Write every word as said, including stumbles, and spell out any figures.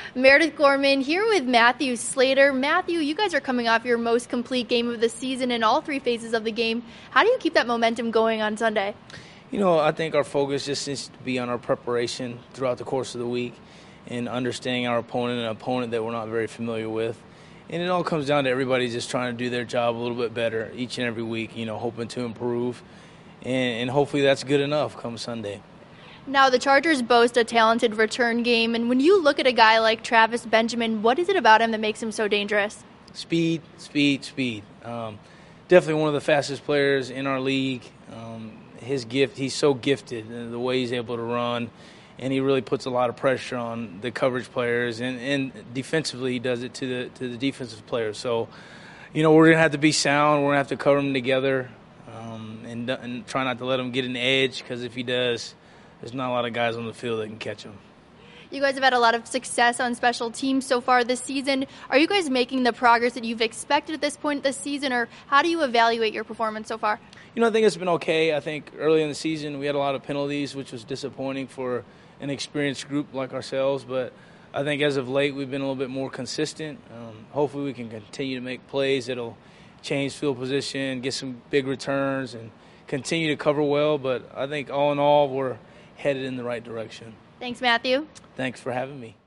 Meredith Gorman here with Matthew Slater. Matthew, you guys are coming off your most complete game of the season in all three phases of the game. How do you keep that momentum going on Sunday? You know, I think our focus just needs to be on our preparation throughout the course of the week and understanding our opponent, an opponent that we're not very familiar with. And it all comes down to everybody just trying to do their job a little bit better each and every week, you know, hoping to improve. And, and hopefully that's good enough come Sunday. Now, the Chargers boast a talented return game, and when you look at a guy like Travis Benjamin, what is it about him that makes him so dangerous? Speed, speed, speed. Um, definitely one of the fastest players in our league. Um, his gift, he's so gifted in the way he's able to run, and he really puts a lot of pressure on the coverage players, and, and defensively he does it to the to the defensive players. So, you know, we're going to have to be sound. We're going to have to cover them together um, and, and try not to let him get an edge, because if he does, there's not a lot of guys on the field that can catch him. You guys have had a lot of success on special teams so far this season. Are you guys making the progress that you've expected at this point this season, or how do you evaluate your performance so far? You know, I think it's been okay. I think early in the season we had a lot of penalties, which was disappointing for an experienced group like ourselves. But I think as of late we've been a little bit more consistent. Um, hopefully we can continue to make plays that'll change field position, get some big returns, and continue to cover well. But I think all in all we're headed in the right direction. Thanks, Matthew. Thanks for having me.